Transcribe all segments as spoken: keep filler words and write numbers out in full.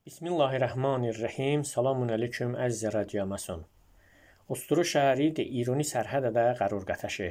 بسم الله الرحمن الرحیم. سلام علیکم عزیز رادیومسون. استرو شهری ده ایرانی سرحد ده قرار گتشه.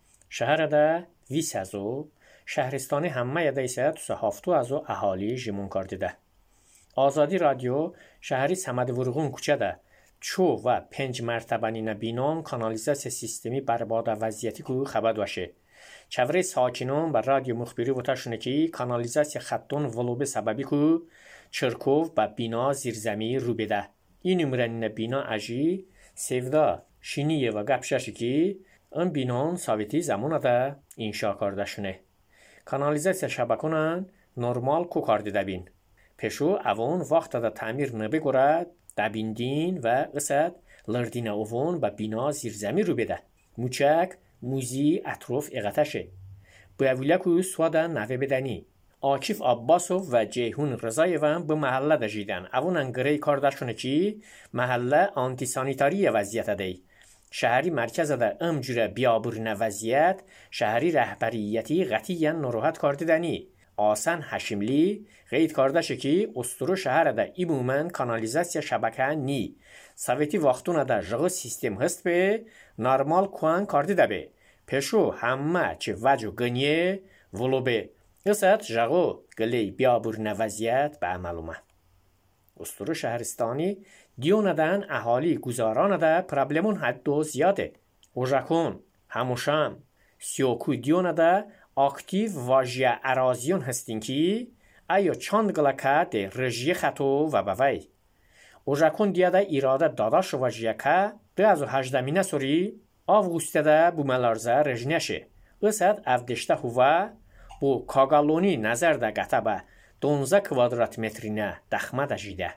شهر ده ویس ازو شهرستانی همه یده ایسه تو هفتو ازو اهالی جیمون کرده ده. آزادی رادیو شهری سمد ورغون کوچه ده چو و پنج مرتبانی نبینان کانالیزاسی سیستمی برباد وضعیتی که خبر باشه. چوره ساکنان بر رادیو مخبری و تشونه که کانالیزاسی خطون ولوبه سببی که چرکوف با بینا زیرزمی رو بده. این نمرنین بینا اجی سیودا شینیه و گپششی که این بینان ساویتی زمان ده انشا کرده شونه. کانالیزاسی شبکونن نرمال کو کرده دبین. پشو اوان وقت ده تعمیر نبگوره دبیندین و قصد لردین اوان با بینا زیرزمی رو بده. موچک موزی اطراف اغتشه. باویله که سواده نوه بدنی. آکیف عباسوف و جیهون رضایوان به محله دژیدن. اوان انگره کاردشونه چی محله آنتی سانیتاری وضعیت دی. شهری مرکز ده امجوره بیابورن وضعیت شهری رهبریتی قطعا نروحت کرده دنی. آسان حشیملی قید کردشه که استرو شهر ده ایبومن کانالیزاسی شبکه نی. سویتی وقتونه ده جغو سیستم هست به نرمال کوان کرده ده به. پشو همه چه وجو گنیه ولو به. قصد جغو گلی بیابور وضعیت به عملومه. استرو شهرستانی دیونه دن اهالی گزارانه ده پرابلمون حدو زیاده. اوژکون، هموشم، سیوکو دیونه ده اکتیو واژه ارازیون هستین که ایو چند گلکه ده رژی خطو و بوی. اوژکون دیه ده ایراده داداش واژه که ده از هجدمینه سوری آوگوسته ده بوملارزه رژنشه. قصد افدشته هوا بو کاگالونی نظر ده گته به دونزه کوادرات مترینه دخمه ده جیده.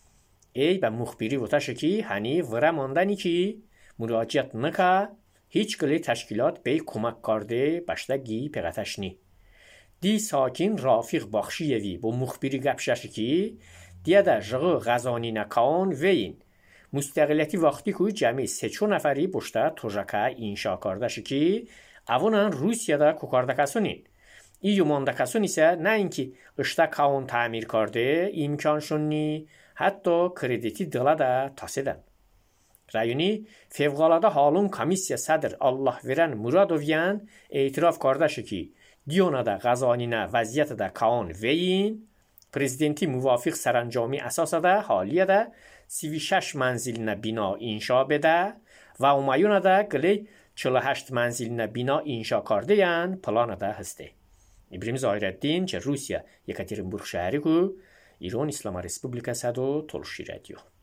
ای به مخبری و تشکی هنی وره ماندنی که مراجعت نکه هیچ گلی تشکیلات به کمک کرده بشتگی پیغتش نی. دی ساکن رافیق بخشیوی با مخبری گپششی که دیه ده جغو غزانی نکان وین. مستقلیتی وقتی که جمعی سه چو نفری بشته توجکه اینشا کرده شکی اوانان روسیه ده کوکارده کسونین. ای یومانده کسون ایسه نه اینکه اشتا کاون تعمیر کرده امکانشون نی حتی کردیتی دله ده تاسیدن. رایونی فوقالعاده حالون کمیسیا صدر الله ورن مرادویان اعتراف کرده شکی دیونه ده غزانینه وضعیت ده کاون وین پرزیدنتی موافق سرانجامی اساس ده حالیه ده سی و شش منزل نه بینا انشا بده و اومایون ده گلی چهل و هشت منزل نه بینا انشا کرده یان پلان ده هسته. ابراهیم ظاهرالدین چه روسیه یکاترینبورگ شهری کو ایران اسلامی ریسپوبلیکا صدو تلشی رادیو.